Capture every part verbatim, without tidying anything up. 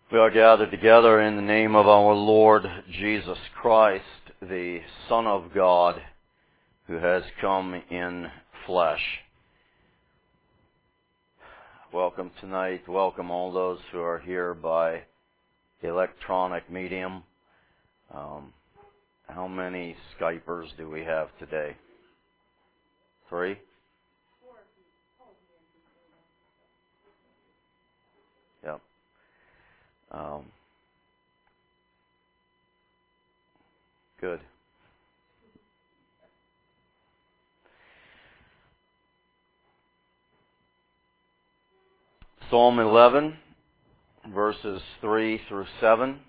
We are gathered together in the name of our Lord Jesus Christ, the Son of God, who has come in flesh. Welcome tonight. Welcome all those who are here by electronic medium. Um, how many Skypers do we have today? Three? Yep. Um, good. Psalm eleven, verses three through seven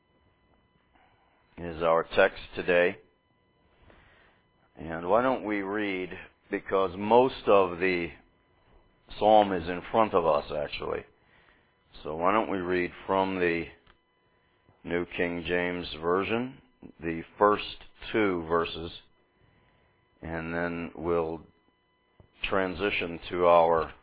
is our text today. And why don't we read, because most of the psalm is in front of us actually. So why don't we read from the New King James Version, the first two verses, and then we'll transition to our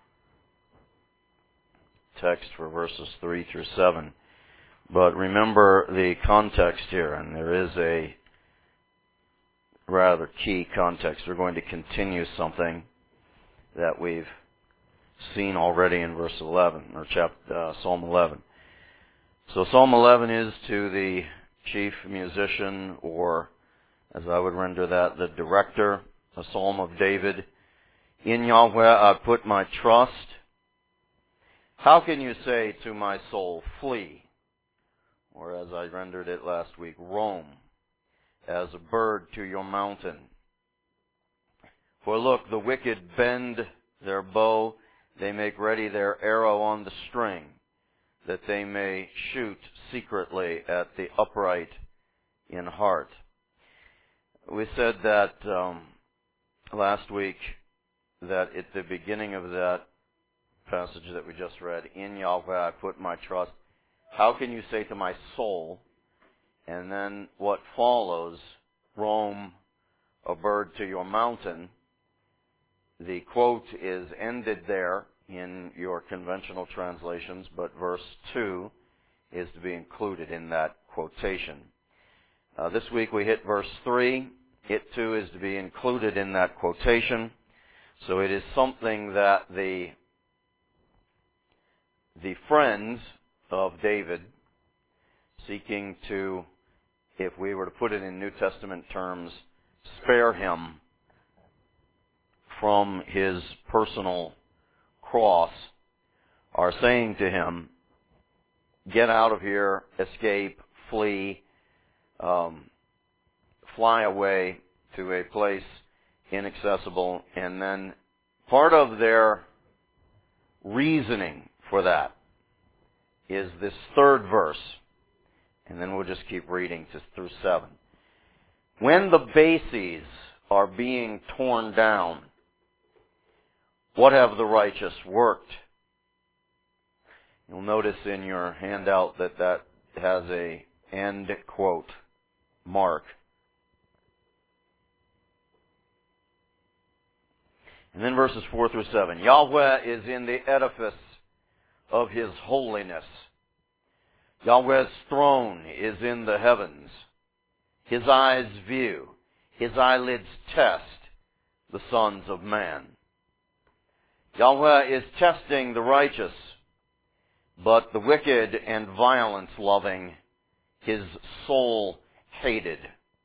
text for verses three through seven. But remember the context here, and there is a rather key context. We're going to continue something that we've seen already in verse eleven, or chapter, uh, Psalm eleven. So Psalm eleven is to the chief musician, or as I would render that, the director, a psalm of David. In Yahweh I put my trust. How can you say to my soul, flee? Or as I rendered it last week, roam as a bird to your mountain. For look, the wicked bend their bow, they make ready their arrow on the string, that they may shoot secretly at the upright in heart. We said that um, last week, that at the beginning of that passage that we just read, in Yahweh I put my trust. How can you say to my soul? And then what follows, roam, a bird to your mountain. The quote is ended there in your conventional translations, but verse two is to be included in that quotation. Uh, this week we hit verse three. It too is to be included in that quotation. So it is something that the the friends of David, seeking to, if we were to put it in New Testament terms, spare him from his personal cross, are saying to him, get out of here, escape, flee, um, fly away to a place inaccessible. And then part of their reasoning for that is this third verse. And then we'll just keep reading to, through seven. When the bases are being torn down, what have the righteous worked? You'll notice in your handout that that has a end quote mark. And then verses four through seven. Yahweh is in the edifice of His holiness. Yahweh's throne is in the heavens. His eyes view, His eyelids test the sons of man. Yahweh is testing the righteous, but the wicked and violence-loving, His soul hated.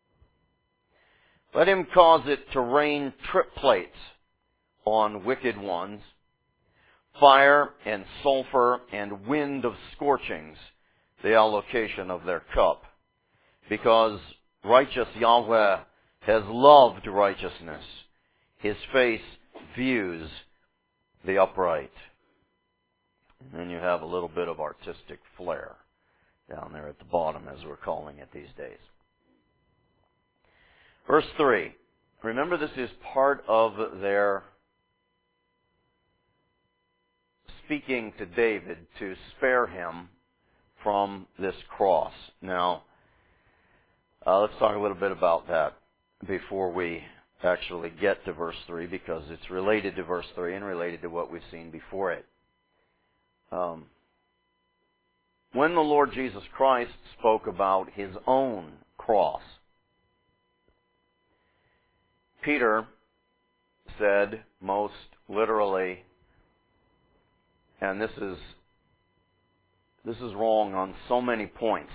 Let Him cause it to rain triplates on wicked ones, fire and sulfur and wind of scorchings, the allocation of their cup. Because righteous Yahweh has loved righteousness. His face views the upright. And then you have a little bit of artistic flair down there at the bottom, as we're calling it these days. Verse three. Remember, this is part of their speaking to David to spare him from this cross. Now, uh, let's talk a little bit about that before we actually get to verse three, because it's related to verse three and related to what we've seen before it. Um, when the Lord Jesus Christ spoke about his own cross, Peter said most literally, and this is this is wrong on so many points,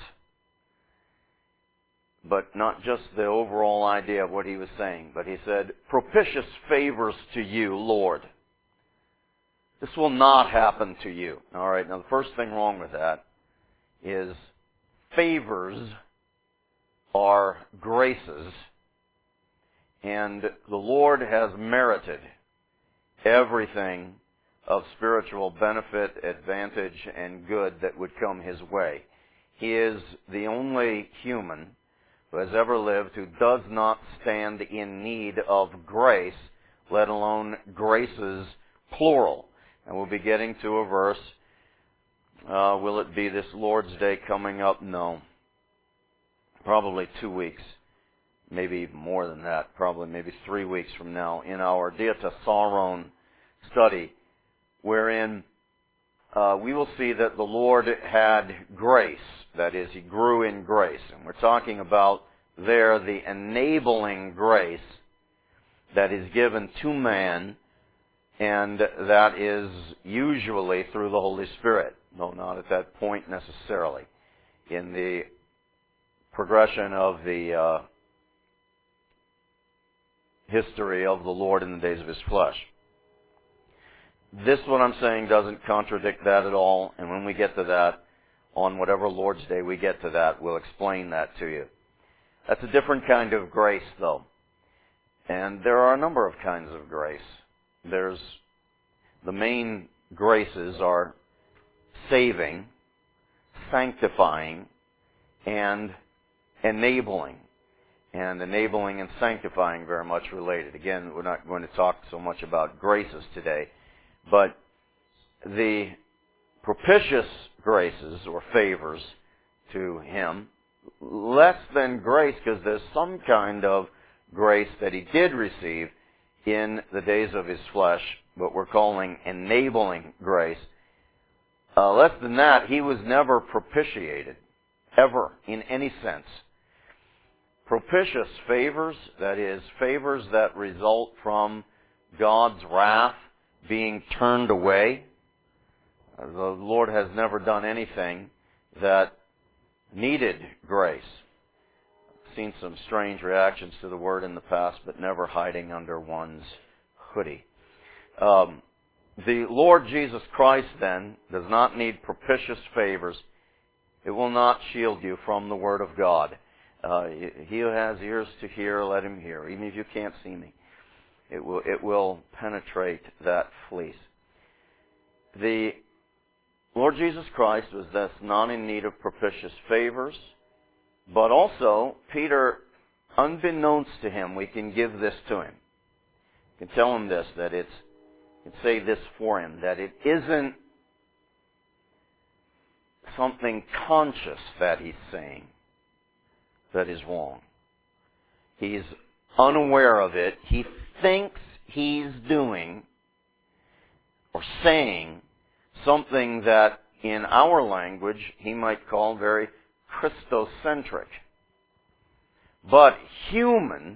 but not just the overall idea of what he was saying, but he said, propitious favors to you, Lord. This will not happen to you. All right, now the first thing wrong with that is favors are graces, and the Lord has merited everything of spiritual benefit, advantage, and good that would come his way. He is the only human who has ever lived who does not stand in need of grace, let alone graces plural. And we'll be getting to a verse. Uh, will it be this Lord's Day coming up? No. Probably two weeks. Maybe even more than that. Probably maybe three weeks from now in our Dieta Sauron study, wherein uh, we will see that the Lord had grace. That is, he grew in grace. And we're talking about there the enabling grace that is given to man, and that is usually through the Holy Spirit, though not at that point necessarily. In the progression of the uh, history of the Lord in the days of his flesh. This, what I'm saying, doesn't contradict that at all, and when we get to that, on whatever Lord's Day we get to that, we'll explain that to you. That's a different kind of grace, though. And there are a number of kinds of grace. There's the main graces are saving, sanctifying, and enabling. And enabling and sanctifying very much related. Again, we're not going to talk so much about graces today, but the propitious graces or favors to him, less than grace, because there's some kind of grace that he did receive in the days of his flesh, what we're calling enabling grace. Uh, less than that, he was never propitiated, ever, in any sense. Propitious favors, that is, favors that result from God's wrath being turned away. The Lord has never done anything that needed grace. I've seen some strange reactions to the word in the past, but never hiding under one's hoodie. Um, the Lord Jesus Christ, then, does not need propitious favors. It will not shield you from the Word of God. Uh, he who has ears to hear, let him hear. Even if you can't see me, it will it will penetrate that fleece. The Lord Jesus Christ was thus not in need of propitious favors, but also Peter, unbeknownst to him, we can give this to him. We can tell him this, that it's, we can say this for him, that it isn't something conscious that he's saying that is wrong. He's unaware of it. He thinks he's doing or saying something that in our language he might call very Christocentric. But human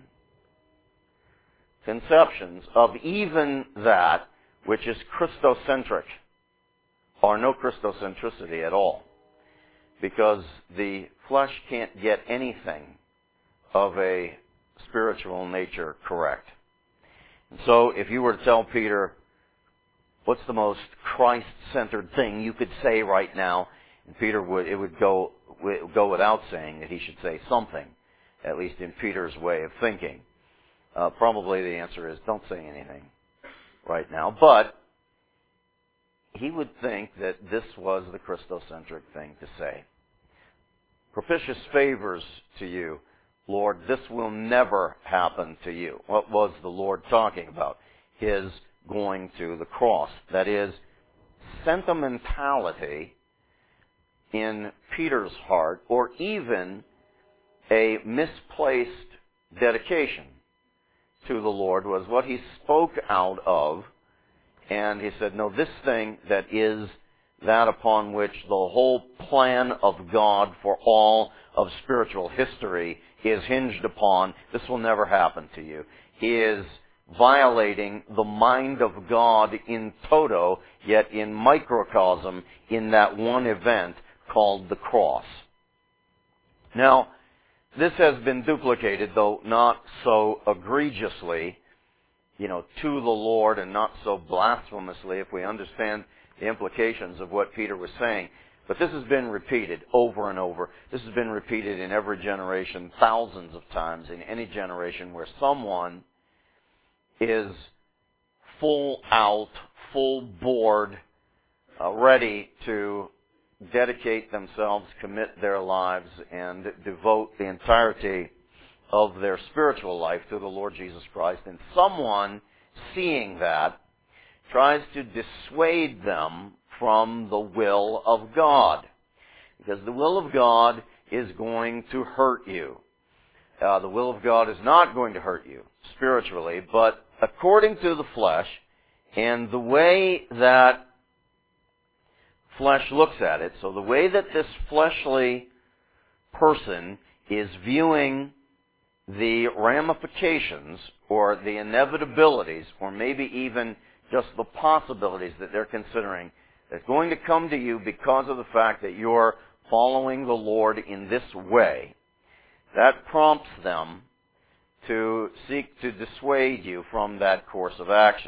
conceptions of even that which is Christocentric are no Christocentricity at all. Because the flesh can't get anything of a spiritual nature correct. And so if you were to tell Peter, what's the most Christ-centered thing you could say right now? And Peter would, it would go, go without saying that he should say something, at least in Peter's way of thinking. Uh, probably the answer is, don't say anything right now. But he would think that this was the Christocentric thing to say. Propitious favors to you, Lord, this will never happen to you. What was the Lord talking about? His going to the cross. That is, sentimentality in Peter's heart, or even a misplaced dedication to the Lord, was what he spoke out of. And he said, no, this thing that is that upon which the whole plan of God for all of spiritual history is hinged upon, this will never happen to you. He is violating the mind of God in toto, yet in microcosm, in that one event called the cross. Now, this has been duplicated, though not so egregiously, you know, to the Lord, and not so blasphemously if we understand the implications of what Peter was saying. But this has been repeated over and over. This has been repeated in every generation, thousands of times in any generation where someone is full out, full board, uh, ready to dedicate themselves, commit their lives, and devote the entirety of their spiritual life to the Lord Jesus Christ. And someone, seeing that, tries to dissuade them from the will of God. Because the will of God is going to hurt you. Uh, the will of God is not going to hurt you spiritually, but according to the flesh, and the way that flesh looks at it, so the way that this fleshly person is viewing the ramifications or the inevitabilities, or maybe even just the possibilities that they're considering, that's going to come to you because of the fact that you're following the Lord in this way, that prompts them to seek to dissuade you from that course of action.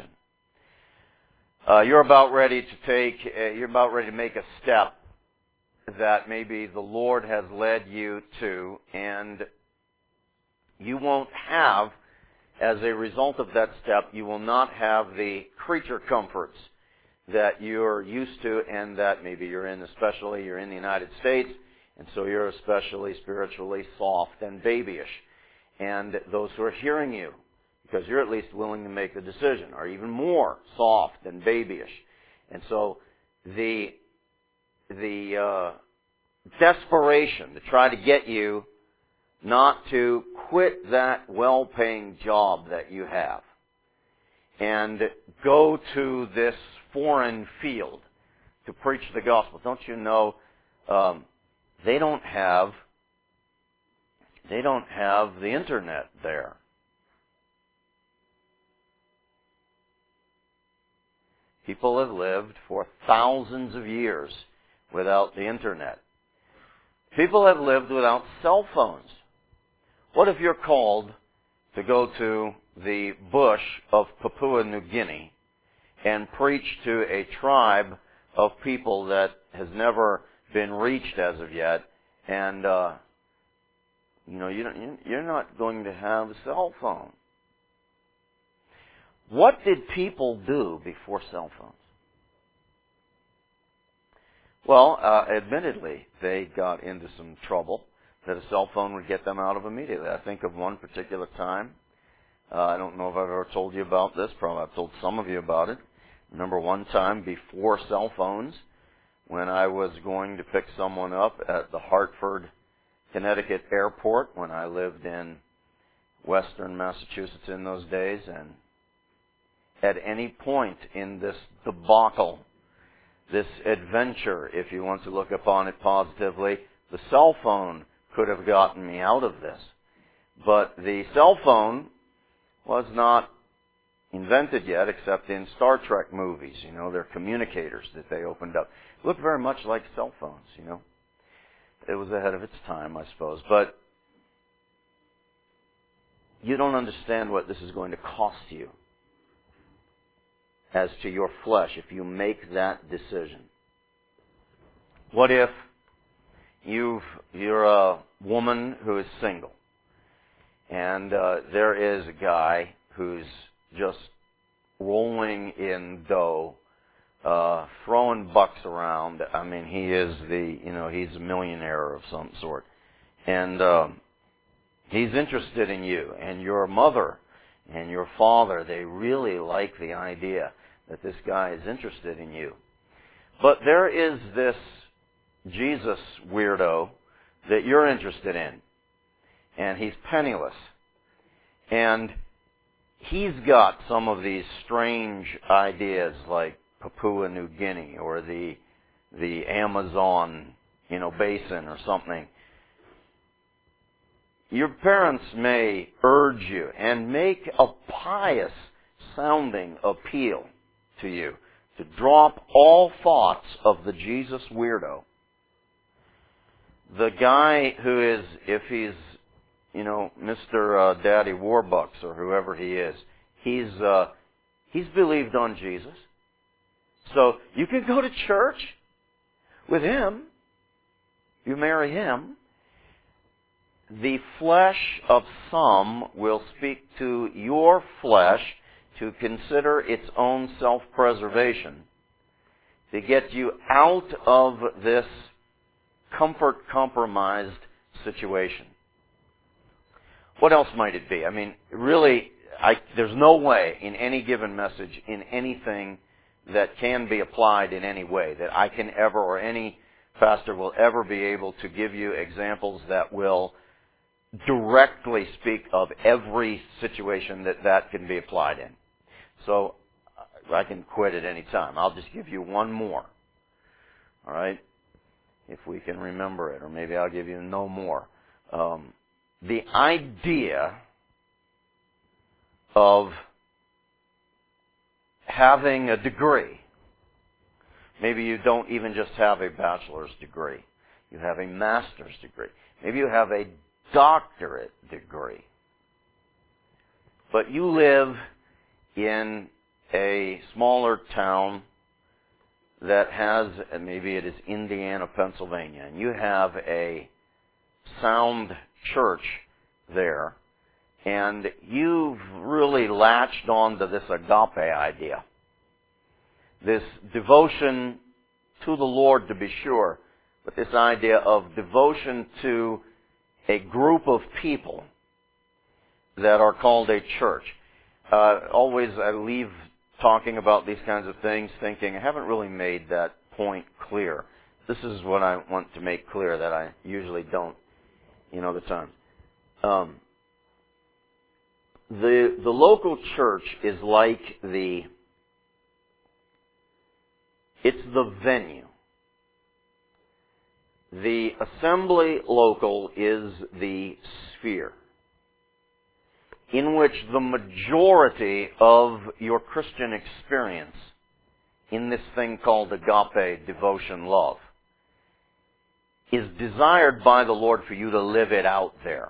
Uh, you're about ready to take, uh, you're about ready to make a step that maybe the Lord has led you to, and you won't have, as a result of that step, you will not have the creature comforts that you're used to and that maybe you're in, especially you're in the United States, and so you're especially spiritually soft and babyish. And those who are hearing you, because you're at least willing to make the decision, are even more soft and babyish. And so the the uh, desperation to try to get you not to quit that well-paying job that you have and go to this foreign field to preach the gospel. Don't you know um, they don't have they don't have the internet there. People have lived for thousands of years without the internet. People have lived without cell phones. What if you're called to go to the bush of Papua New Guinea and preach to a tribe of people that has never been reached as of yet, and uh, you know you don't, you're not going to have a cell phone? What did people do before cell phones? Well, uh, admittedly, they got into some trouble that a cell phone would get them out of immediately. I think of one particular time. Uh, I don't know if I've ever told you about this. Probably I've told some of you about it. Remember one time before cell phones, when I was going to pick someone up at the Hartford, Connecticut airport, when I lived in western Massachusetts in those days, and at any point in this debacle, this adventure, if you want to look upon it positively, the cell phone could have gotten me out of this. But the cell phone was not invented yet, except in Star Trek movies. You know, they're communicators that they opened up. It looked very much like cell phones, you know. It was ahead of its time, I suppose. But you don't understand what this is going to cost you as to your flesh if you make that decision. What if you've, you're a woman who is single, and uh, there is a guy who's just rolling in dough, uh, throwing bucks around. I mean, he is the, you know, he's a millionaire of some sort. And um, he's interested in you, and your mother and your father, they really like the idea that this guy is interested in you. But there is this Jesus weirdo that you're interested in, and he's penniless. And he's got some of these strange ideas like Papua New Guinea or the the Amazon, you know, basin or something. Your parents may urge you and make a pious sounding appeal to you to drop all thoughts of the Jesus weirdo. The guy who is, if he's, you know, Mister Uh, Daddy Warbucks or whoever he is, he's uh, he's believed on Jesus. So you can go to church with him. You marry him. The flesh of some will speak to your flesh to consider its own self-preservation, to get you out of this comfort-compromised situation. What else might it be? I mean, really, I, there's no way in any given message, in anything that can be applied in any way, that I can ever, or any pastor will ever be able to give you examples that will directly speak of every situation that that can be applied in. So I can quit at any time. I'll just give you one more. All right? If we can remember it, or maybe I'll give you no more. Um, the idea of having a degree. Maybe you don't even just have a bachelor's degree. You have a master's degree. Maybe you have a doctorate degree. But you live in a smaller town that has, maybe it is Indiana, Pennsylvania, and you have a sound church there, and you've really latched on to this agape idea. This devotion to the Lord, to be sure, but this idea of devotion to a group of people that are called a church. Uh, always I leave talking about these kinds of things thinking, I haven't really made that point clear. This is what I want to make clear that I usually don't, you know, the time. Um, the, the local church is like the, it's the venue. The assembly local is the sphere in which the majority of your Christian experience in this thing called agape, devotion, love, is desired by the Lord for you to live it out there.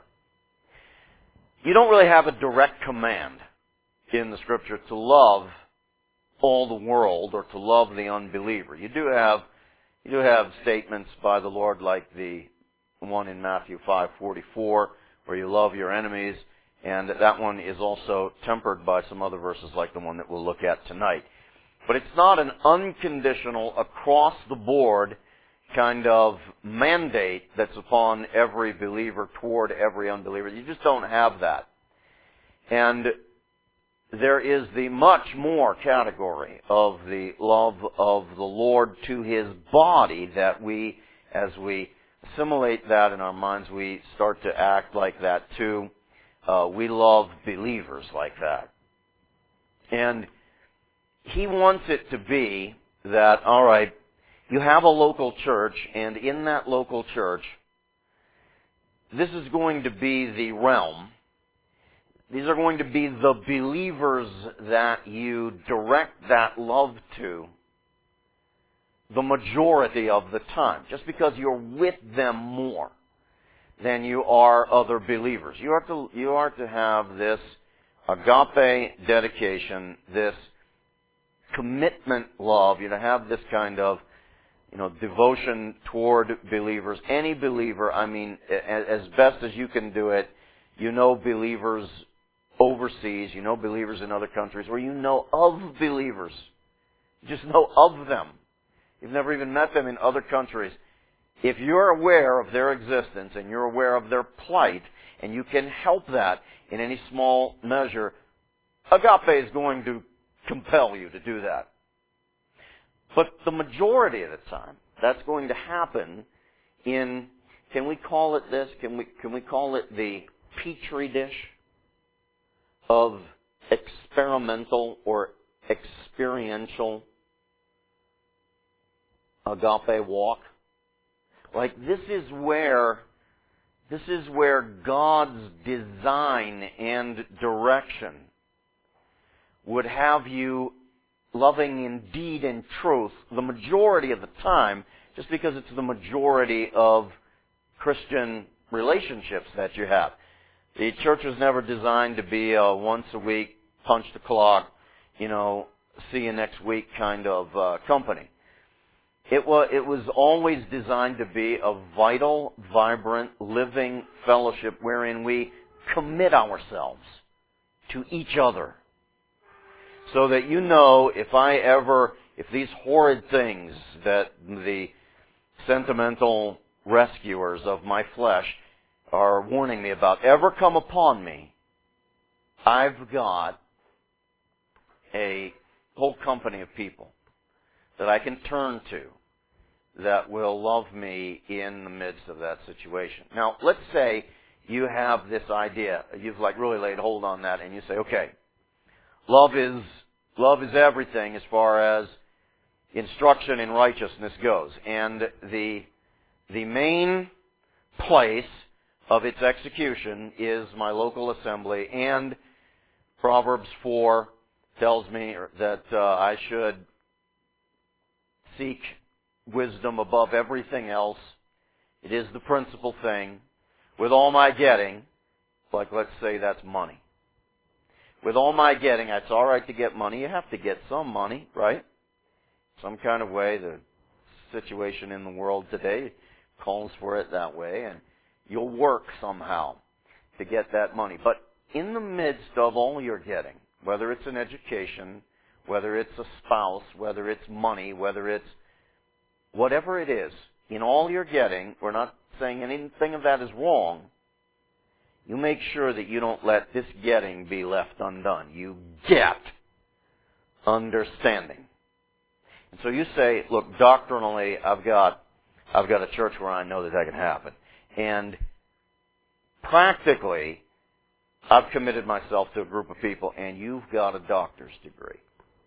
You don't really have a direct command in the Scripture to love all the world or to love the unbeliever. You do have You do have statements by the Lord like the one in Matthew five forty-four, where you love your enemies, and that one is also tempered by some other verses like the one that we'll look at tonight. But it's not an unconditional, across-the-board kind of mandate that's upon every believer toward every unbeliever. You just don't have that. And there is the much more category of the love of the Lord to His body that we, as we assimilate that in our minds, we start to act like that too. Uh, we love believers like that. And He wants it to be that, all right, you have a local church, and in that local church, this is going to be the realm. These are going to be the believers that you direct that love to the majority of the time, just because you're with them more than you are other believers. You are to, you are to have this agape dedication, this commitment love. You're to have this kind of, you know, devotion toward believers. Any believer, I mean, as best as you can do it, you know believers overseas, you know believers in other countries, or you know of believers. You just know of them. You've never even met them in other countries. If you're aware of their existence and you're aware of their plight, and you can help that in any small measure, agape is going to compel you to do that. But the majority of the time, that's going to happen in, can we call it this? Can we, can we call it the petri dish of experimental or experiential agape walk. Like this is where, this is where God's design and direction would have you loving in deed and truth the majority of the time, just because it's the majority of Christian relationships that you have. The church was never designed to be a once a week, punch the clock, you know, see you next week kind of uh, company. It was, it was always designed to be a vital, vibrant, living fellowship wherein we commit ourselves to each other. So that you know, if I ever, if these horrid things that the sentimental rescuers of my flesh are warning me about ever come upon me, I've got a whole company of people that I can turn to that will love me in the midst of that situation. Now, let's say you have this idea, you've like really laid hold on that, and you say, okay, Love is love is everything as far as instruction in righteousness goes. And the the main place of its execution is my local assembly, and Proverbs four tells me that uh, I should seek wisdom above everything else. It is the principal thing. With all my getting, like let's say that's money. With all my getting, it's all right to get money. You have to get some money, right? Some kind of way. The situation in the world today calls for it that way, and you'll work somehow to get that money. But in the midst of all you're getting, whether it's an education, whether it's a spouse, whether it's money, whether it's whatever it is, in all you're getting, we're not saying anything of that is wrong. You make sure that you don't let this getting be left undone. You get understanding. And so you say, look, doctrinally, I've got, I've got a church where I know that that can happen. And practically, I've committed myself to a group of people, and you've got a doctor's degree.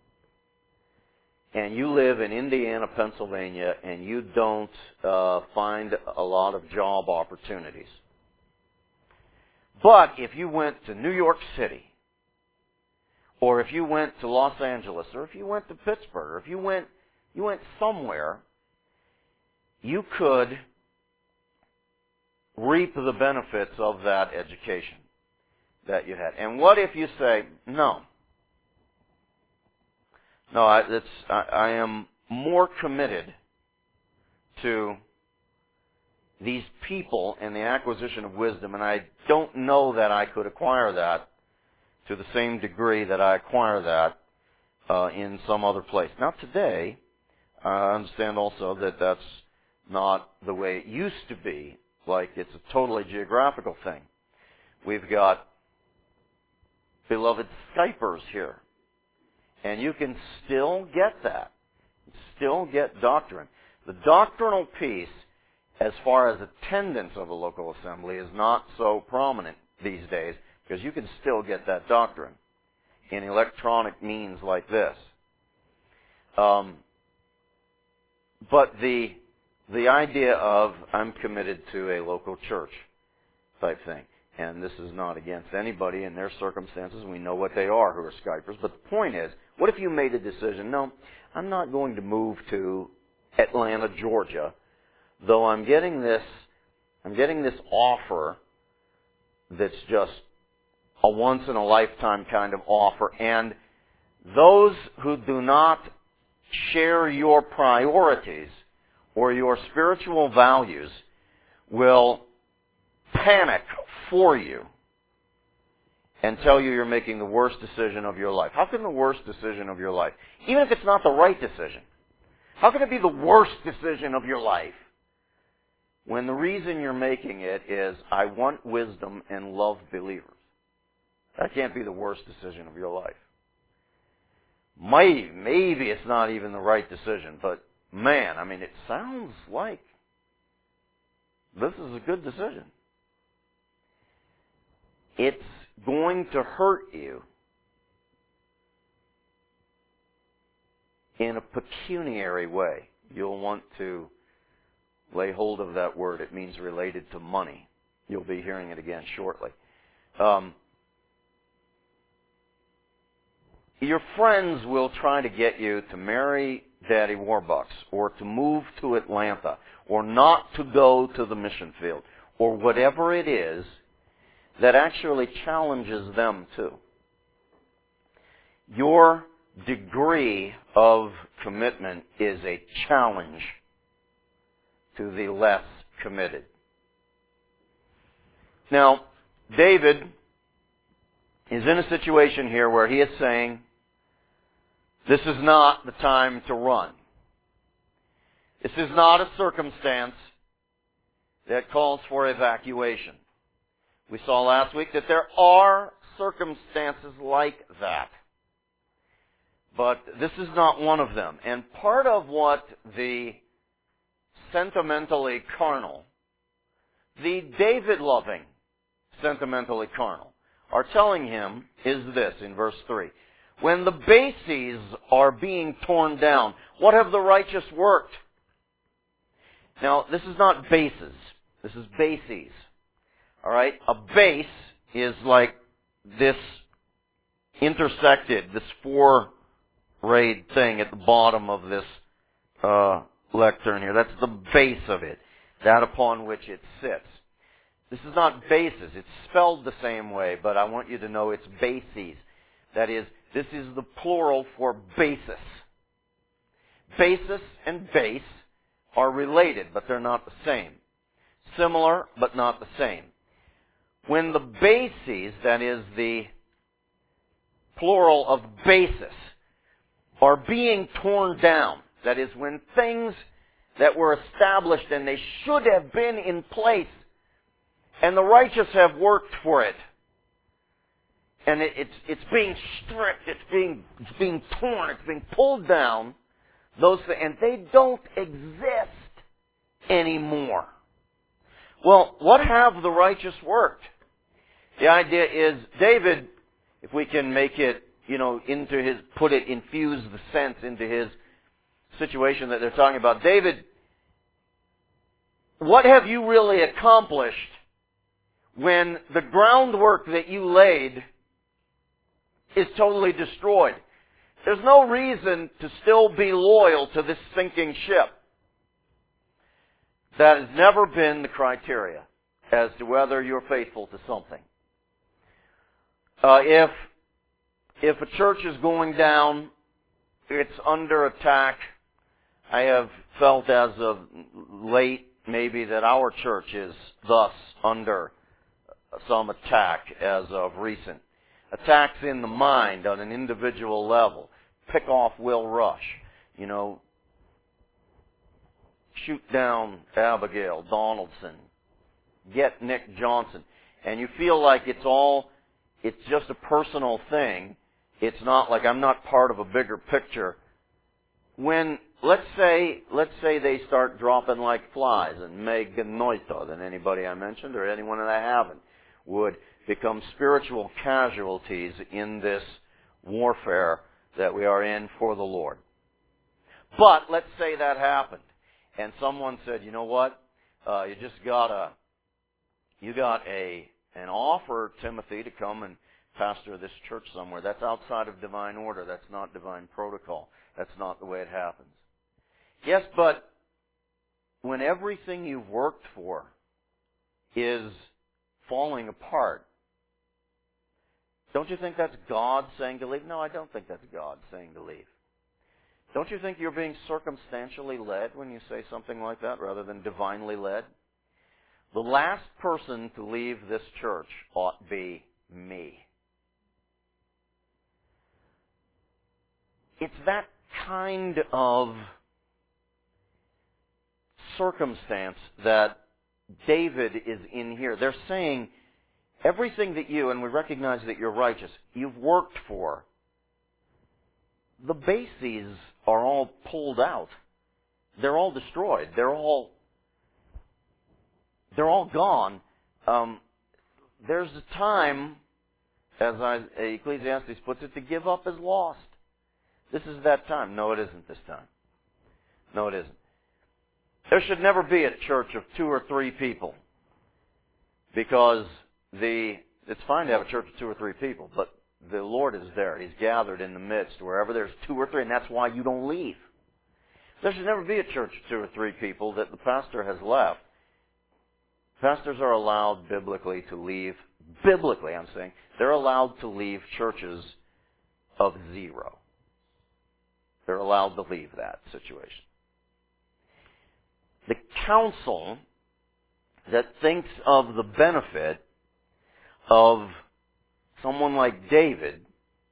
And you live in Indiana, Pennsylvania, and you don't uh, find a lot of job opportunities. But if you went to New York City, or if you went to Los Angeles, or if you went to Pittsburgh, or if you went you went somewhere, you could reap the benefits of that education that you had. And what if you say, no, no, I, it's, I, I am more committed to these people and the acquisition of wisdom, and I don't know that I could acquire that to the same degree that I acquire that uh, in some other place. Now today, I understand also that that's not the way it used to be, like it's a totally geographical thing. We've got beloved Skypers here, and you can still get that, still get doctrine. The doctrinal piece, as far as attendance of a local assembly, is not so prominent these days, because you can still get that doctrine in electronic means like this. Um, but the the idea of I'm committed to a local church type thing, and this is not against anybody in their circumstances. We know what they are who are Skypers. But the point is, what if you made a decision, no, I'm not going to move to Atlanta, Georgia, though I'm getting this, I'm getting this offer that's just a once-in-a-lifetime kind of offer, and those who do not share your priorities or your spiritual values will panic for you and tell you you're making the worst decision of your life. How can the worst decision of your life, even if it's not the right decision, how can it be the worst decision of your life when the reason you're making it is, I want wisdom and love believers? That can't be the worst decision of your life. Maybe, maybe it's not even the right decision, but man, I mean, it sounds like this is a good decision. It's going to hurt you in a pecuniary way. you'll want to lay hold of that word. It means related to money. You'll be hearing it again shortly. Um, your friends will try to get you to marry Daddy Warbucks, or to move to Atlanta, or not to go to the mission field, or whatever it is that actually challenges them too. Your degree of commitment is a challenge to the less committed. Now, David is in a situation here where he is saying, this is not the time to run. This is not a circumstance that calls for evacuation. We saw last week that there are circumstances like that. But this is not one of them. And part of what the sentimentally carnal, the David-loving sentimentally carnal, are telling him is this in verse three. When the bases are being torn down, what have the righteous worked? Now, this is not bases. This is bases. All right? A base is like this intersected, this four-rayed thing at the bottom of this uh, lectern here. That's the base of it, that upon which it sits. This is not bases. It's spelled the same way, but I want you to know it's bases. That is, this is the plural for basis. Basis and base are related, but they're not the same. Similar, but not the same. When the bases, that is the plural of basis, are being torn down, that is, when things that were established and they should have been in place, and the righteous have worked for it, and it, it's it's being stripped, it's being it's being torn, it's being pulled down, those and they don't exist anymore. Well, what have the righteous worked? The idea is David, if we can make it, you know, into his, put it, infuse the sense into his situation that they're talking about. David, what have you really accomplished when the groundwork that you laid is totally destroyed? There's no reason to still be loyal to this sinking ship. That has never been the criteria as to whether you're faithful to something. Uh, if if a church is going down, it's under attack. I have felt as of late maybe that our church is thus under some attack as of recent. Attacks in the mind on an individual level. Pick off Will Rush. You know, shoot down Abigail Donaldson. Get Nick Johnson. And you feel like it's all, it's just a personal thing. It's not like I'm not part of a bigger picture. When, let's say, let's say they start dropping like flies, and Meg Noita, than anybody I mentioned, or anyone that I haven't, would become spiritual casualties in this warfare that we are in for the Lord. But let's say that happened, and someone said, you know what, uh, you just got a, you got a, an offer, Timothy, to come and pastor this church somewhere. That's outside of divine order. That's not divine protocol. That's not the way it happens. Yes, but when everything you've worked for is falling apart, don't you think that's God saying to leave? No, I don't think that's God saying to leave. Don't you think you're being circumstantially led when you say something like that rather than divinely led? The last person to leave this church ought be me. It's that kind of circumstance that David is in here. They're saying everything that you, and we recognize that you're righteous, you've worked for, the bases are all pulled out. They're all destroyed. They're all they're all gone. Um, there's a time, as I, Ecclesiastes puts it, to give up is lost. This is that time. No, it isn't this time. No, it isn't. There should never be a church of two or three people, because the it's fine to have a church of two or three people, but the Lord is there. He's gathered in the midst wherever there's two or three, and that's why you don't leave. There should never be a church of two or three people that the pastor has left. Pastors are allowed biblically to leave, biblically I'm saying, they're allowed to leave churches of zero. They're allowed to leave that situation. The council that thinks of the benefit of someone like David,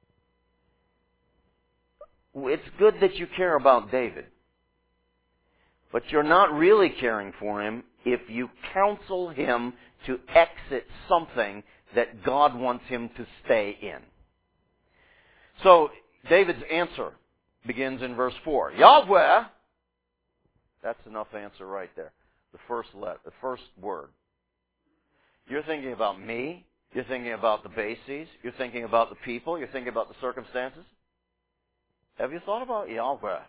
it's good that you care about David, but you're not really caring for him if you counsel him to exit something that God wants him to stay in. So, David's answer begins in verse four. Yahweh, that's enough answer right there. The first letter, the first word. You're thinking about me. You're thinking about the bases. You're thinking about the people. You're thinking about the circumstances. Have you thought about Yahweh?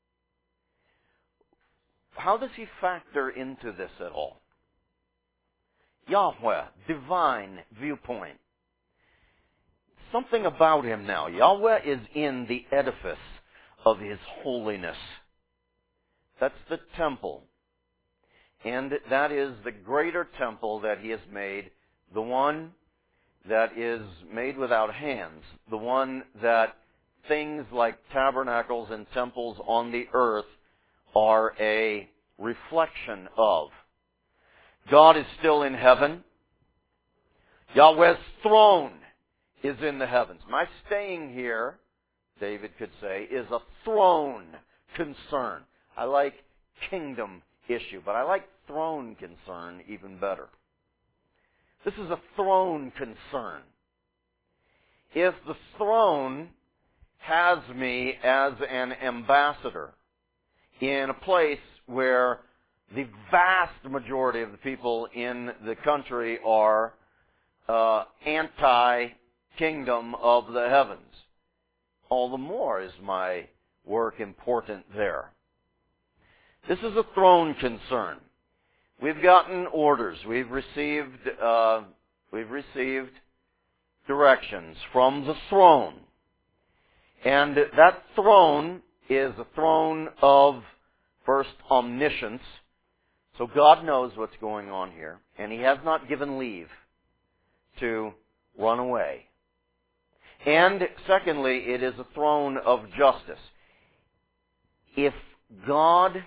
How does he factor into this at all? Yahweh, divine viewpoint. Something about him now. Yahweh is in the edifice of his holiness. That's the temple. And that is the greater temple that he has made, the one that is made without hands, the one that things like tabernacles and temples on the earth are a reflection of. God is still in heaven. Yahweh's throne is in the heavens. My staying here, David could say, is a throne concern. I like kingdom issue, but I like throne concern even better. This is a throne concern. If the throne has me as an ambassador in a place where the vast majority of the people in the country are uh, anti-kingdom of the heavens, all the more is my work important there. This is a throne concern. We've gotten orders. We've received uh, we've received directions from the throne. And that throne is a throne of, first, omniscience. So God knows what's going on here. And he has not given leave to run away. And secondly, it is a throne of justice. If God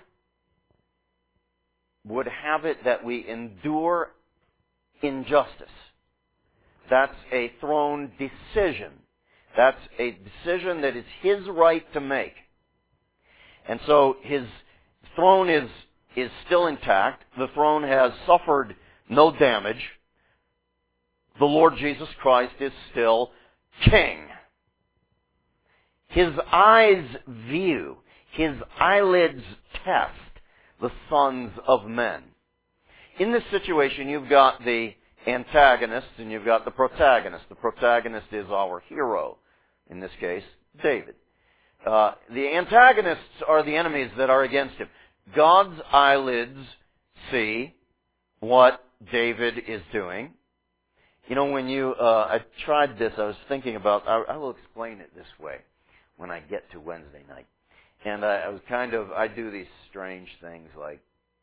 would have it that we endure injustice, that's a throne decision. That's a decision that is his right to make. And so his throne is, is still intact. The throne has suffered no damage. The Lord Jesus Christ is still King. His eyes view, his eyelids test the sons of men. In this situation, you've got the antagonist and you've got the protagonist. The protagonist is our hero, in this case, David. Uh, the antagonists are the enemies that are against him. God's eyelids see what David is doing. You know, when you, uh, I tried this, I was thinking about, I, I will explain it this way when I get to Wednesday night. And I, I was kind of, I do these strange things like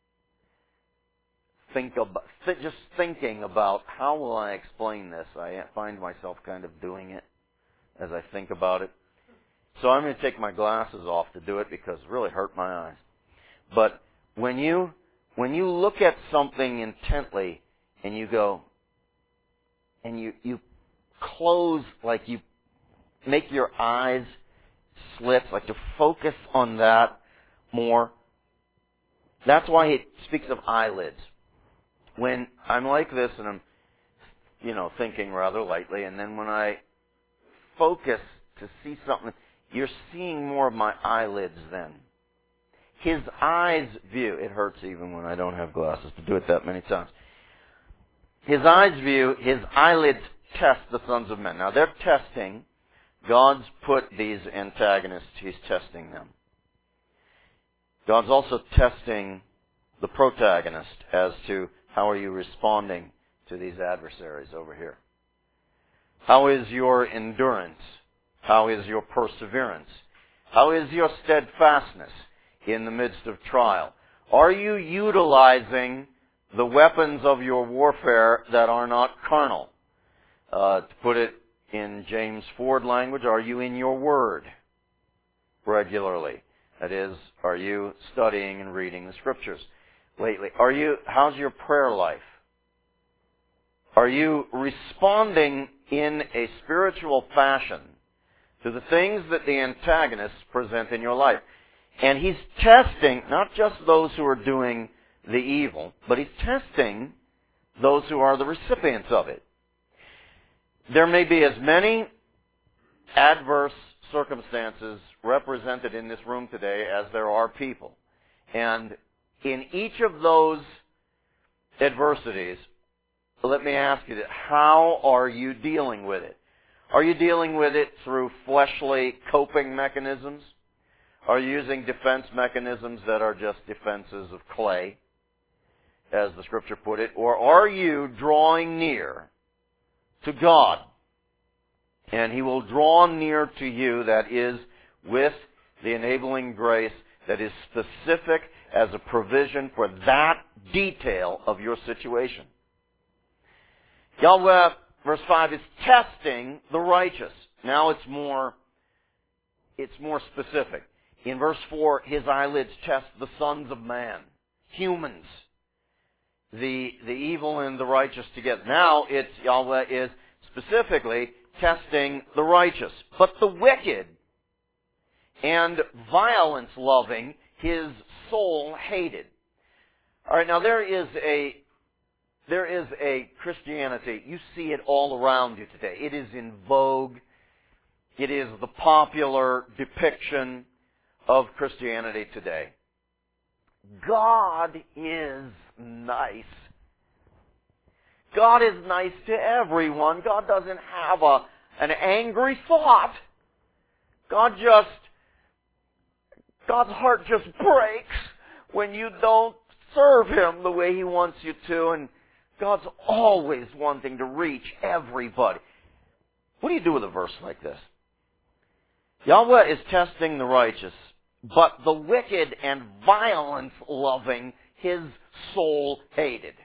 think about, th- just thinking about how will I explain this. I find myself kind of doing it as I think about it. So I'm going to take my glasses off to do it because it really hurt my eyes. But when you, when you look at something intently and you go, and you, you close, like you make your eyes slits, like to focus on that more. That's why it speaks of eyelids. When I'm like this and I'm, you know, thinking rather lightly, and then when I focus to see something, you're seeing more of my eyelids then. His eyes view, it hurts even when I don't have glasses to do it that many times. His eyes view, his eyelids test the sons of men. Now they're testing. God's put these antagonists, he's testing them. God's also testing the protagonist as to how are you responding to these adversaries over here. How is your endurance? How is your perseverance? How is your steadfastness in the midst of trial? Are you utilizing the weapons of your warfare that are not carnal? Uh, to put it in James Ford language, are you in your word regularly? That is, are you studying and reading the Scriptures lately? Are you? How's your prayer life? Are you responding in a spiritual fashion to the things that the antagonists present in your life? And he's testing not just those who are doing the evil, but he's testing those who are the recipients of it. There may be as many adverse circumstances represented in this room today as there are people. And in each of those adversities, let me ask you, how are you dealing with it? Are you dealing with it through fleshly coping mechanisms? Are you using defense mechanisms that are just defenses of clay, as the Scripture put it? Or are you drawing near to God? And He will draw near to you, that is, with the enabling grace that is specific as a provision for that detail of your situation. Yahweh, verse five, is testing the righteous. Now it's more, it's more specific. In verse four, His eyelids test the sons of man, humans, the, the evil and the righteous together. Now it's, Yahweh is specifically testing the righteous. But the wicked and violence-loving, His soul hated. All right, now there is a There is a Christianity, you see it all around you today. It is in vogue. It is the popular depiction of Christianity today. God is nice. God is nice to everyone. God doesn't have a, an angry thought. God just, God's heart just breaks when you don't serve Him the way He wants you to, and God's always wanting to reach everybody. What do you do with a verse like this? Yahweh is testing the righteous, but the wicked and violence-loving, His soul hated.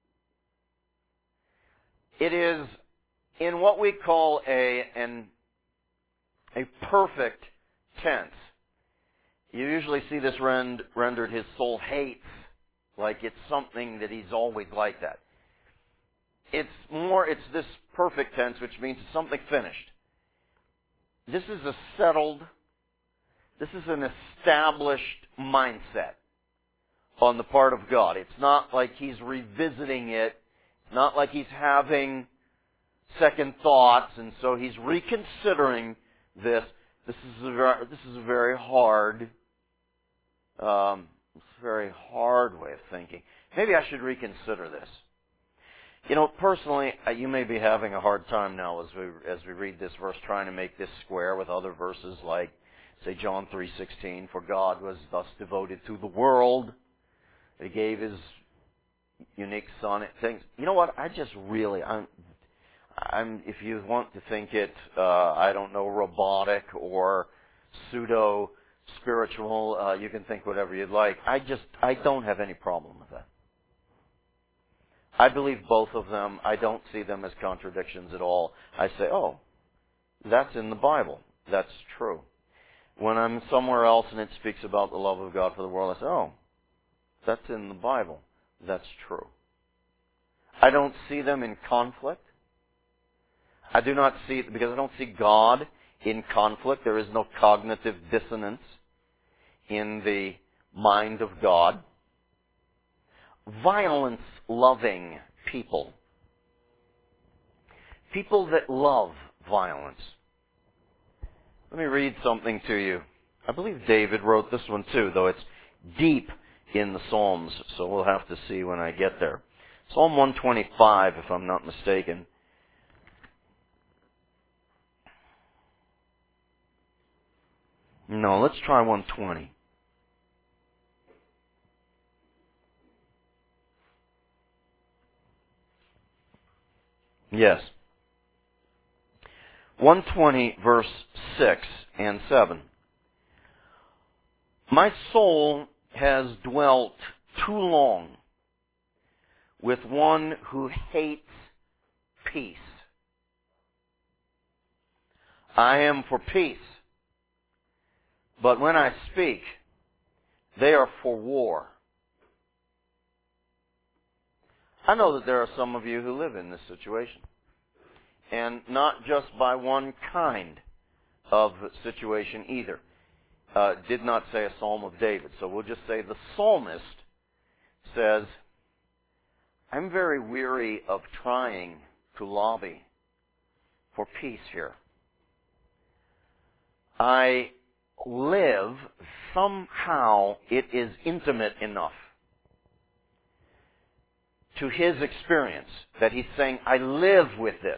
It is in what we call a, an, a perfect tense. You usually see this rend, rendered His soul hates, like it's something that He's always like that. It's more, it's this perfect tense, which means it's something finished. This is a settled, this is an established mindset on the part of God. It's not like He's revisiting it. It's not like He's having second thoughts, and so He's reconsidering this. This is a very, this is a very hard, um, it's a very hard way of thinking. Maybe I should reconsider this. You know, personally, you may be having a hard time now as we as we read this verse, trying to make this square with other verses like, say, John three sixteen, for God was thus devoted to the world, He gave His unique Son. Things. You know what? I just really, I'm, I'm. If you want to think it, uh, I don't know, robotic or pseudo spiritual, uh, you can think whatever you'd like. I just, I don't have any problem with that. I believe both of them. I don't see them as contradictions at all. I say, oh, that's in the Bible. That's true. When I'm somewhere else and it speaks about the love of God for the world, I say, oh, that's in the Bible. That's true. I don't see them in conflict. I do not see, because I don't see God in conflict. There is no cognitive dissonance in the mind of God. Violence-loving people. People that love violence. Let me read something to you. I believe David wrote this one too, though it's deep in the Psalms, so we'll have to see when I get there. Psalm one twenty-five, if I'm not mistaken. No, let's try one twenty. Yes. one twenty, verse six and seven. My soul has dwelt too long with one who hates peace. I am for peace, but when I speak, they are for war. I know that there are some of you who live in this situation. And not just by one kind of situation either. Uh, did not say a Psalm of David. So we'll just say the psalmist says, I'm very weary of trying to lobby for peace here. I live, somehow it is intimate enough to his experience that he's saying, I live with this.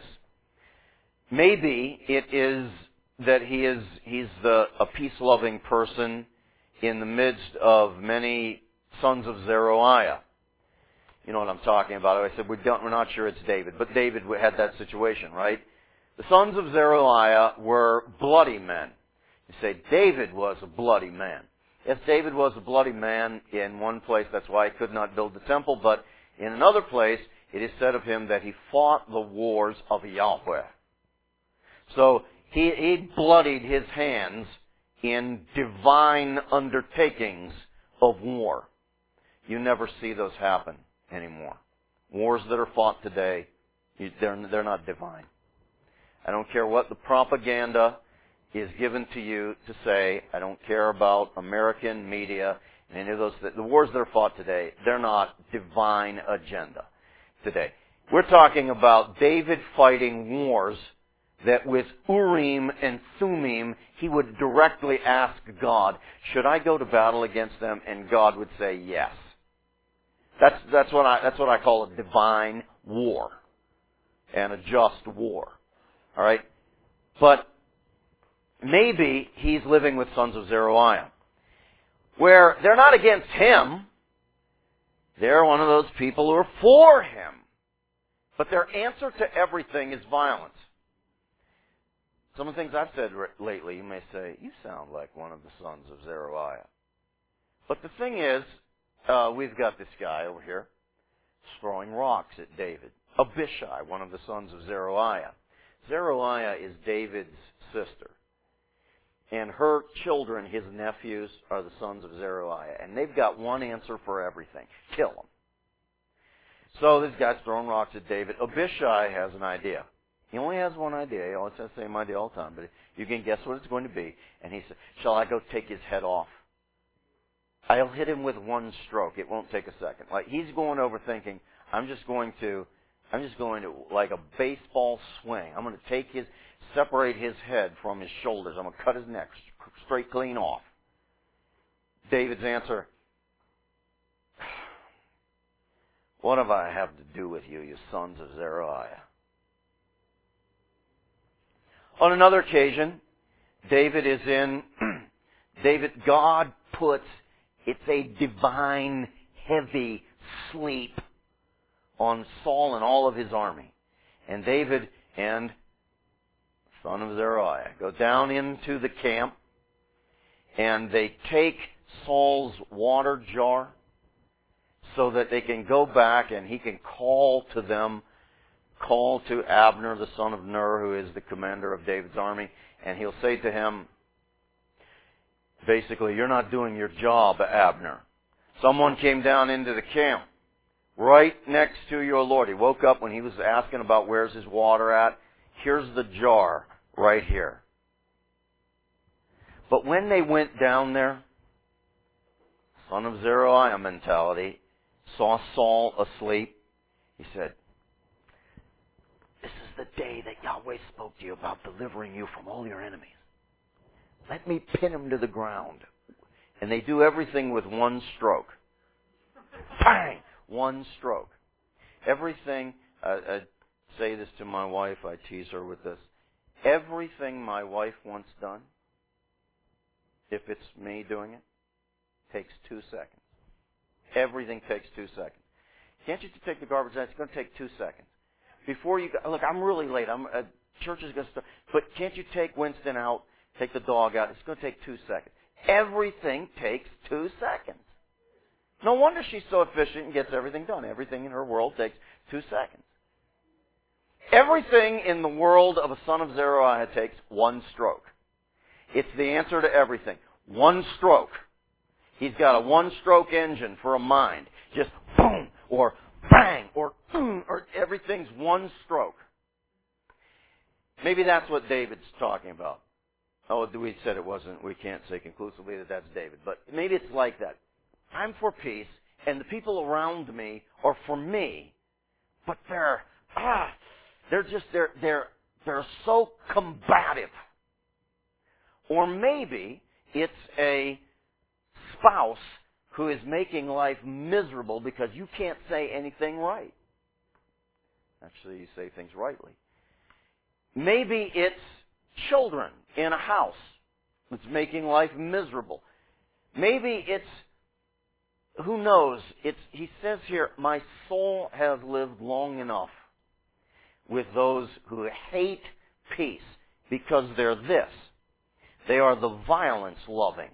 Maybe it is that he is he's the, a peace-loving person in the midst of many sons of Zeruiah. You know what I'm talking about. I said we don't, we're not sure it's David, but David had that situation, right? The sons of Zeruiah were bloody men. You say David was a bloody man. Yes, David was a bloody man in one place. That's why he could not build the temple. But in another place, it is said of him that he fought the wars of Yahweh. So he, he bloodied his hands in divine undertakings of war. You never see those happen anymore. Wars that are fought today, they're, they're not divine. I don't care what the propaganda is given to you to say. I don't care about American media and any of those. The wars that are fought today, they're not divine agenda today. We're talking about David fighting wars that with Urim and Thummim, he would directly ask God, should I go to battle against them? And God would say yes. That's, that's what I, that's what I call a divine war. And a just war. Alright? But maybe he's living with sons of Zeruiah, where they're not against him. They're one of those people who are for him. But their answer to everything is violence. Some of the things I've said lately, you may say, you sound like one of the sons of Zeruiah. But the thing is, uh, we've got this guy over here throwing rocks at David. Abishai, one of the sons of Zeruiah. Zeruiah is David's sister. And her children, his nephews, are the sons of Zeruiah. And they've got one answer for everything. Kill them. So this guy's throwing rocks at David. Abishai has an idea. He only has one idea. He always has the same idea all the time. But you can guess what it's going to be. And he said, shall I go take his head off? I'll hit him with one stroke. It won't take a second. Like he's going over thinking, I'm just going to, I'm just going to, like a baseball swing. I'm going to take his, separate his head from his shoulders. I'm going to cut his neck straight clean off. David's answer, what have I have to do with you, you sons of Zeruiah? On another occasion, David is in, David, God puts, it's a divine, heavy sleep on Saul and all of his army. And David and son of Zeruiah go down into the camp, and they take Saul's water jar so that they can go back and he can call to them, call to Abner, the son of Ner, who is the commander of David's army, and he'll say to him, basically, you're not doing your job, Abner. Someone came down into the camp right next to your Lord. He woke up when he was asking about where's his water at. Here's the jar right here. But when they went down there, son of Zeruiah mentality, saw Saul asleep, he said, this is the day that Yahweh spoke to you about delivering you from all your enemies. Let me pin him to the ground. And they do everything with one stroke. Bang! One stroke. Everything, uh, I say this to my wife, I tease her with this. Everything my wife wants done, if it's me doing it, takes two seconds. Everything takes two seconds. Can't you take the garbage out? It's going to take two seconds. before you go, look, I'm really late. I'm uh, church is going to start. But can't you take Winston out, take the dog out? It's going to take two seconds. Everything takes two seconds. No wonder she's so efficient and gets everything done. Everything in her world takes two seconds. Everything in the world of a son of Zeruiah takes one stroke. It's the answer to everything. One stroke. He's got a one-stroke engine for a mind. Just boom, or bang, or boom, or everything's one stroke. Maybe that's what David's talking about. Oh, we said it wasn't. We can't say conclusively that that's David. But maybe it's like that. I'm for peace, and the people around me are for me. But they're, ah, they're just, they're, they're, they're so combative. Or maybe it's a spouse who is making life miserable because you can't say anything right. Actually, you say things rightly. Maybe it's children in a house that's making life miserable. Maybe it's, who knows, it's, he says here, my soul has lived long enough with those who hate peace because they're this. They are the violence-loving.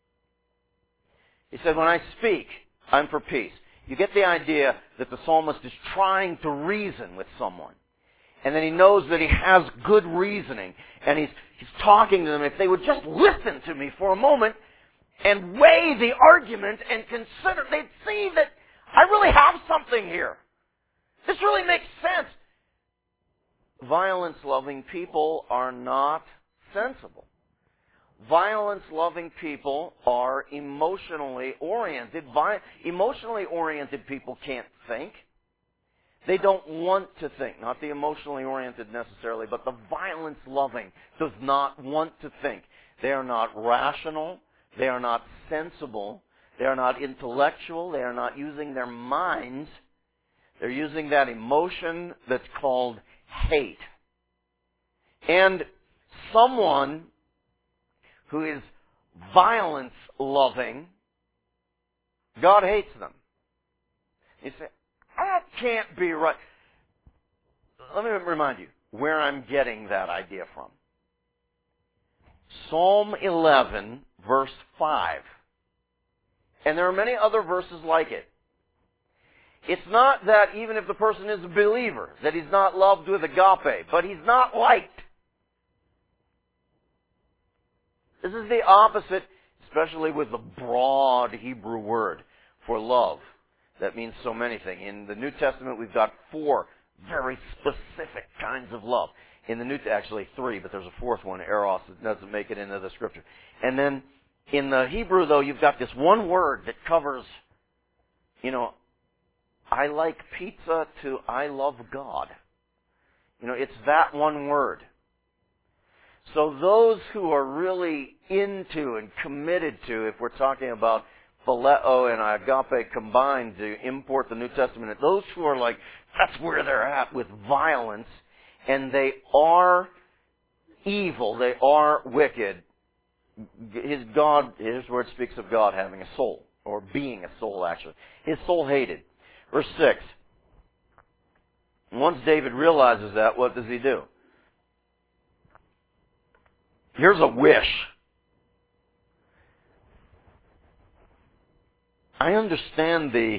He said, when I speak, I'm for peace. You get the idea that the psalmist is trying to reason with someone. And then he knows that he has good reasoning. And he's, he's talking to them. If they would just listen to me for a moment and weigh the argument and consider, they'd see that I really have something here. This really makes sense. Violence-loving people are not sensible. Violence-loving people are emotionally oriented. Vi- emotionally oriented people can't think. They don't want to think. Not the emotionally oriented necessarily, but the violence-loving does not want to think. They are not rational. They are not sensible. They are not intellectual. They are not using their minds. They're using that emotion that's called hate. And someone who is violence-loving, God hates them. You say, that can't be right. Let me remind you where I'm getting that idea from. Psalm eleven, verse five. And there are many other verses like it. It's not that even if the person is a believer, that he's not loved with agape, but he's not liked. This is the opposite, especially with the broad Hebrew word for love. That means so many things. In the New Testament, we've got four very specific kinds of love. In the New, actually three, but there's a fourth one, eros, that doesn't make it into the Scripture. And then in the Hebrew, though, you've got this one word that covers, you know, I like pizza to I love God. You know, it's that one word. So those who are really into and committed to, if we're talking about phileo and agape combined to import the New Testament, those who are like, that's where they're at with violence, and they are evil, they are wicked. His God, his word speaks of God having a soul, or being a soul actually. His soul hated. Verse six. Once David realizes that, what does he do? Here's a wish. I understand the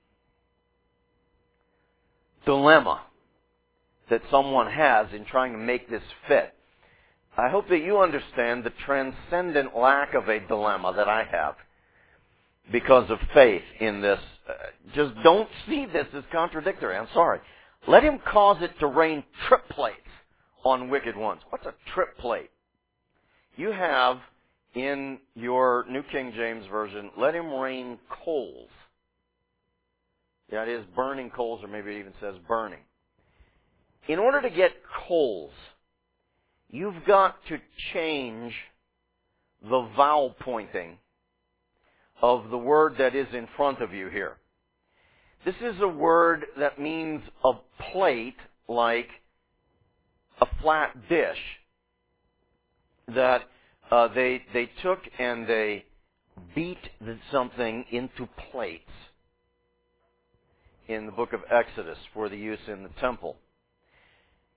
dilemma that someone has in trying to make this fit. I hope that you understand the transcendent lack of a dilemma that I have because of faith in this. Uh, just don't see this as contradictory. I'm sorry. Let him cause it to rain trip plates on wicked ones. What's a trip plate? You have in your New King James Version, let him rain coals. Yeah, it is burning coals, or maybe it even says burning. In order to get coals, you've got to change the vowel pointing of the word that is in front of you here. This is a word that means a plate, like a flat dish, that uh, they they took and they beat something into plates in the book of Exodus for the use in the temple.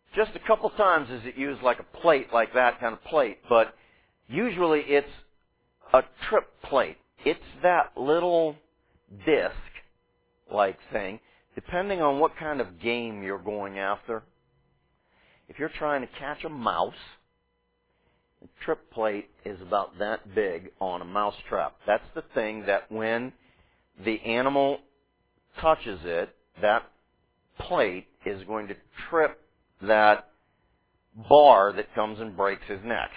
Just a couple times is it used like a plate, like that kind of plate, but usually it's a trip plate. It's that little disc-like thing, depending on what kind of game you're going after. If you're trying to catch a mouse, the trip plate is about that big on a mouse trap. That's the thing that when the animal touches it, that plate is going to trip that bar that comes and breaks his neck.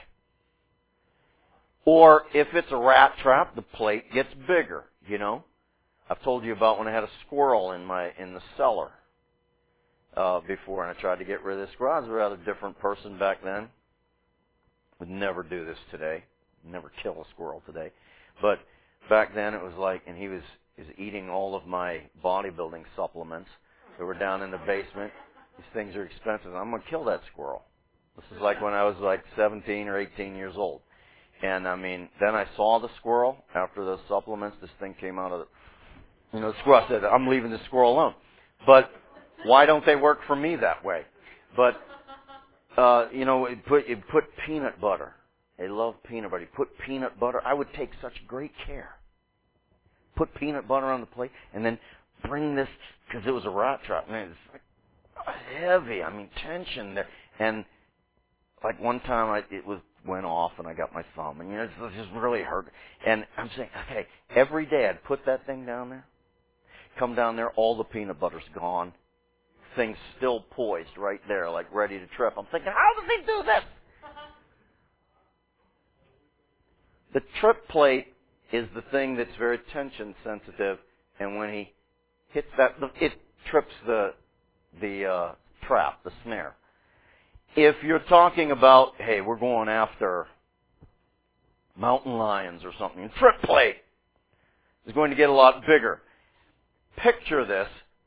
Or if it's a rat trap, the plate gets bigger, you know. I've told you about when I had a squirrel in my in the cellar uh, before, and I tried to get rid of this squirrel. I was a rather different person back then. Would never do this today. Never kill a squirrel today. But back then it was like, and he was, he was eating all of my bodybuilding supplements that were down in the basement. These things are expensive. I'm going to kill that squirrel. This is like when I was like seventeen or eighteen years old. And I mean, then I saw the squirrel after those supplements. This thing came out of the, you know, the squirrel. I said, I'm leaving the squirrel alone. But why don't they work for me that way? But, uh, you know, you put, you put peanut butter. They love peanut butter. You put peanut butter. I would take such great care. Put peanut butter on the plate and then bring this, because it was a rat trap. Man, it's like heavy. I mean, tension there. And like one time I, it was, went off and I got my thumb, and you know, it just really hurt. And I'm saying, okay, every day I'd put that thing down there, come down there, all the peanut butter's gone, thing's still poised right there, like ready to trip. I'm thinking, how does he do this? The trip plate is the thing that's very tension sensitive, and when he hits that, it trips the the uh, trap, the snare. If you're talking about, hey, we're going after mountain lions or something, trip plate is going to get a lot bigger. Picture this.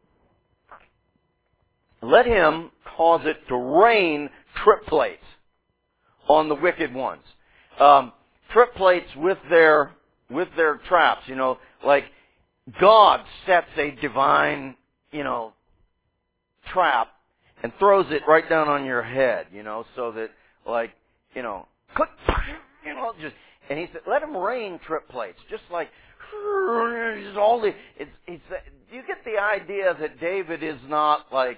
Let him cause it to rain trip plates on the wicked ones. Um, trip plates with their with their traps, you know, like God sets a divine, you know, trap and throws it right down on your head, you know, so that, like, you know, click, you know, just, and he said, let him rain trip plates, just like, just all the, it's, it's, you get the idea that David is not like,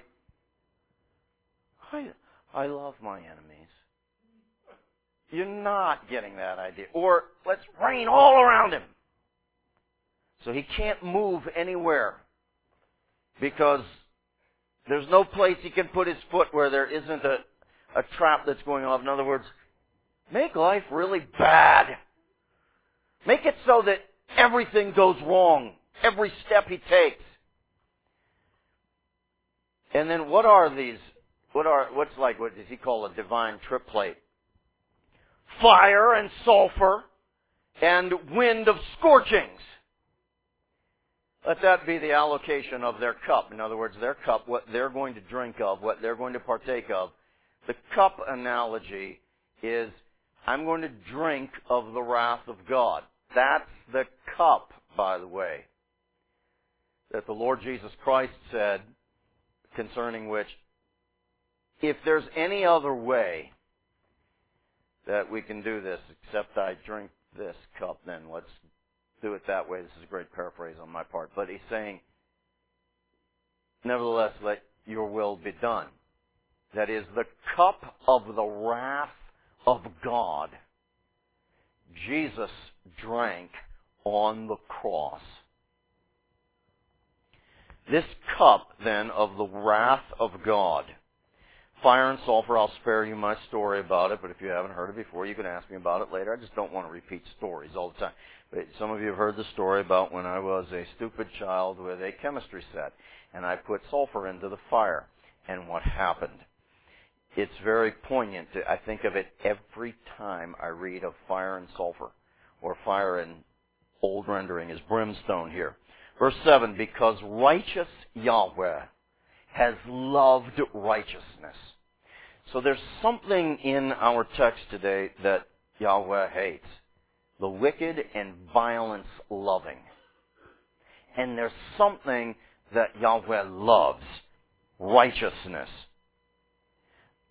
I, I love my enemies. You're not getting that idea. Or, let's rain all around him. So he can't move anywhere because there's no place he can put his foot where there isn't a, a trap that's going off. In other words, make life really bad. Make it so that everything goes wrong, every step he takes. And then what are these, what are, what's like, what does he call a divine trip plate? Fire and sulfur and wind of scorchings. Let that be the allocation of their cup. In other words, their cup, what they're going to drink of, what they're going to partake of. The cup analogy is, I'm going to drink of the wrath of God. That's the cup, by the way, that the Lord Jesus Christ said, concerning which, if there's any other way that we can do this, except I drink this cup, then let's do it that way. This is a great paraphrase on my part. But he's saying, nevertheless, let your will be done. That is, the cup of the wrath of God, Jesus drank on the cross. This cup, then, of the wrath of God, fire and sulfur, I'll spare you my story about it, but if you haven't heard it before, you can ask me about it later. I just don't want to repeat stories all the time. But some of you have heard the story about when I was a stupid child with a chemistry set, and I put sulfur into the fire, and what happened. It's very poignant. I think of it every time I read of fire and sulfur, or fire in old rendering is brimstone here. Verse seven, because righteous Yahweh has loved righteousness. So there's something in our text today that Yahweh hates. The wicked and violence loving. And there's something that Yahweh loves. Righteousness.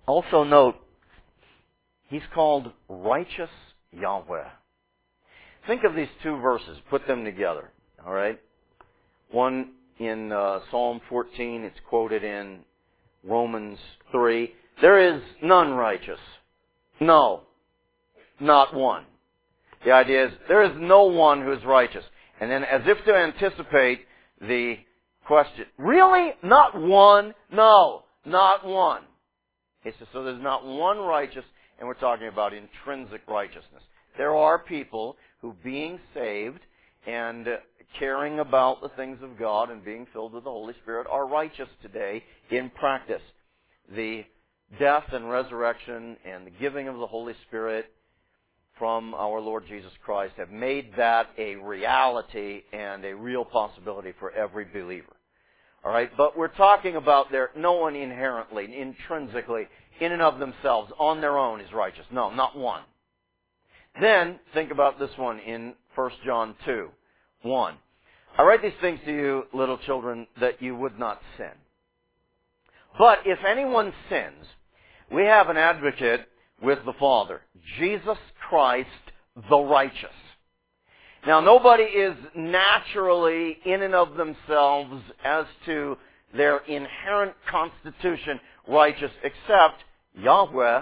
Also note, He's called Righteous Yahweh. Think of these two verses. Put them together. All right? One in uh, Psalm fourteen. It's quoted in Romans three. There is none righteous. No. Not one. The idea is there is no one who is righteous. And then as if to anticipate the question, really? Not one? No. Not one. He says, so there's not one righteous, and we're talking about intrinsic righteousness. There are people who, being saved and caring about the things of God and being filled with the Holy Spirit, are righteous today in practice. The death and resurrection and the giving of the Holy Spirit from our Lord Jesus Christ have made that a reality and a real possibility for every believer. All right, but we're talking about there, no one inherently, intrinsically, in and of themselves, on their own, is righteous. No, not one. Then, think about this one in First John two, one. I write these things to you, little children, that you would not sin. But if anyone sins, we have an advocate with the Father, Jesus Christ the righteous. Now, nobody is naturally in and of themselves as to their inherent constitution righteous except Yahweh,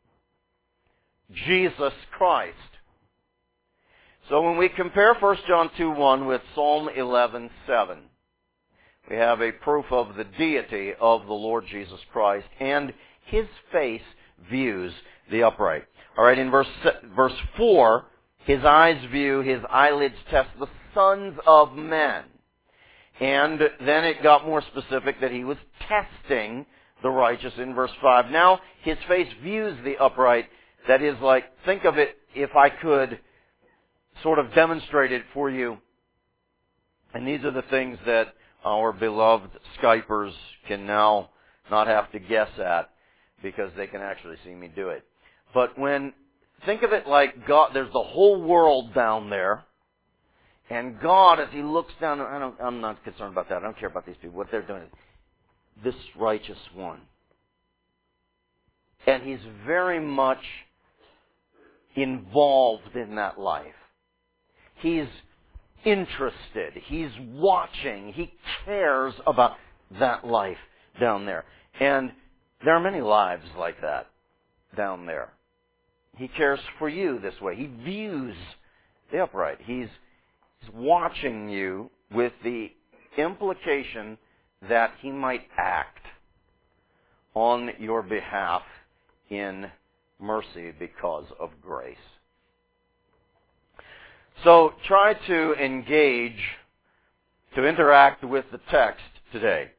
Jesus Christ. So when we compare First John two one with Psalm eleven seven, we have a proof of the deity of the Lord Jesus Christ, and His face views the upright. All right, in verse verse four, His eyes view, His eyelids test the sons of men. And then it got more specific that He was testing the righteous in verse five. Now, His face views the upright. That is like, think of it, if I could sort of demonstrate it for you. And these are the things that our beloved Skypers can now not have to guess at, because they can actually see me do it. But when, think of it like God, there's the whole world down there, and God, as He looks down, I don't, I'm not concerned about that, I don't care about these people, what they're doing, this righteous one. And He's very much involved in that life. He's interested, He's watching, He cares about that life down there. And there are many lives like that down there. He cares for you this way. He views the upright. He's, he's watching you with the implication that He might act on your behalf in mercy because of grace. So try to engage, to interact with the text today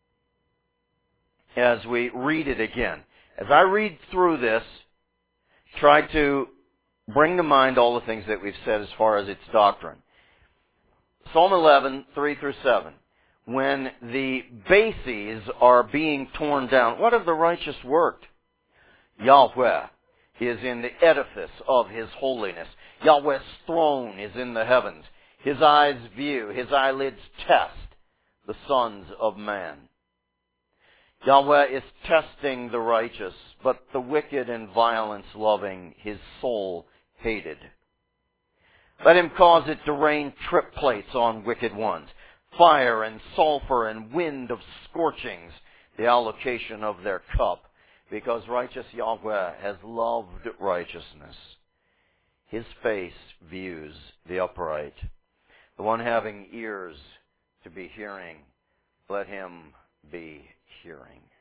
as we read it again. As I read through this, try to bring to mind all the things that we've said as far as its doctrine. Psalm eleven, three through seven. When the bases are being torn down, what have the righteous worked? Yahweh is in the edifice of His holiness. Yahweh's throne is in the heavens. His eyes view, His eyelids test the sons of man. Yahweh is testing the righteous, but the wicked and violence loving, His soul hated. Let Him cause it to rain trip plates on wicked ones, fire and sulfur and wind of scorchings, the allocation of their cup, because righteous Yahweh has loved righteousness. His face views the upright. The one having ears to be hearing, let him be hearing.